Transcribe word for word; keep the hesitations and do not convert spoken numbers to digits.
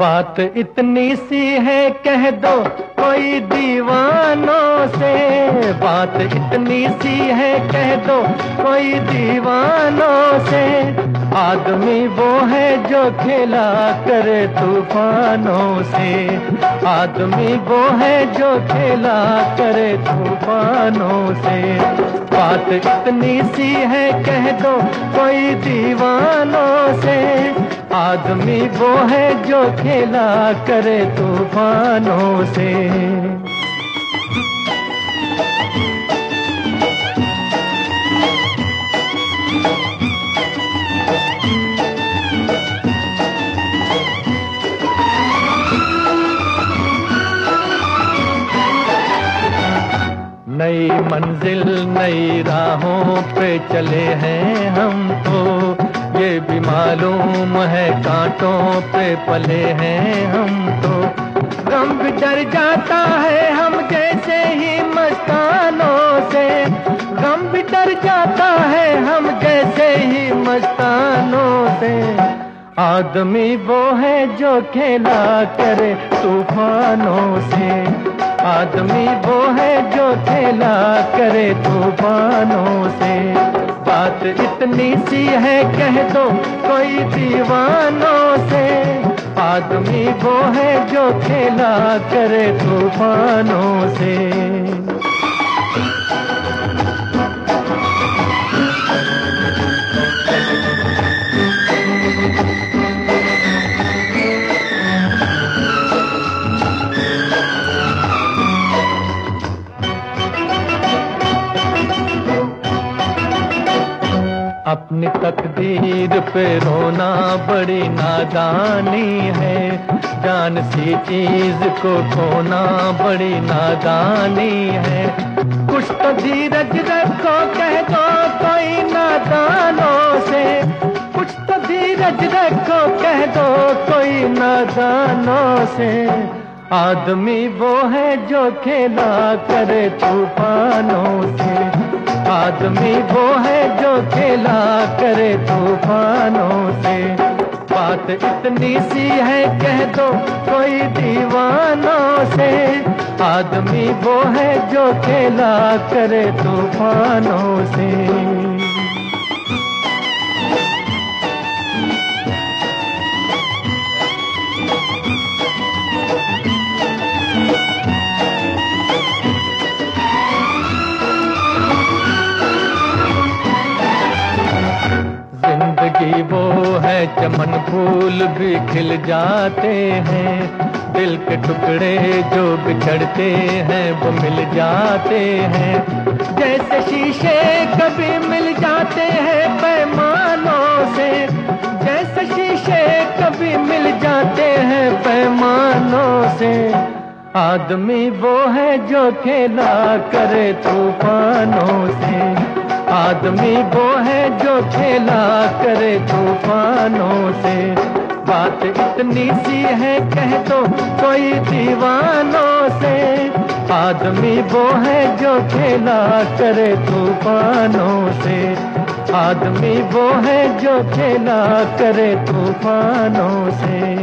बात इतनी सी है कह दो कोई दीवानों से, बात इतनी सी है कह दो कोई दीवानों से। आदमी वो है जो खेला करे तूफानों से, आदमी वो है जो खेला करे तूफानों से। बात इतनी सी है कह दो कोई दीवानों से, आदमी वो है जो खेला करे तूफानों से। नई मंजिल नई राहों पे चले हैं हम तो, ये भी मालूम है कांटों पे पले हैं हम तो। गम भी डर जाता है हम जैसे ही मस्तानों से, गम भी डर जाता है हम जैसे ही मस्तानों से। आदमी वो है जो खेला करे तूफानों से, आदमी वो है जो खेला करे तूफानों से। बात इतनी सी है कह दो कोई दीवानों से, आदमी वो है जो खेला करे तूफानों से। अपनी तकदीर पे रोना बड़ी नादानी है, जान सी चीज को खोना बड़ी नादानी है। कुछ तो धीरज रखो कह दो कोई नादानों से, कुछ तो धीरज रखो कह दो कोई नादानों से। आदमी वो है जो खेला करे तूफानों से, आदमी वो है जो खेला करे तूफानों से। बात इतनी सी है कह दो कोई दीवानों से, आदमी वो है जो खेला करे तूफानों से। जिंदगी वो है चमन फूल भी खिल जाते हैं, दिल के टुकड़े जो बिछड़ते हैं वो मिल जाते हैं। जैसे शीशे कभी मिल जाते हैं पैमानों से, जैसे शीशे कभी मिल जाते हैं पैमानों से। आदमी वो है जो खेला करे तूफानों से, आदमी वो है जो खेला करे तूफानों से। बात इतनी सी है कह दो कोई दीवानों से, आदमी वो है जो खेला करे तूफानों से। आदमी वो है जो खेला करे तूफानों से।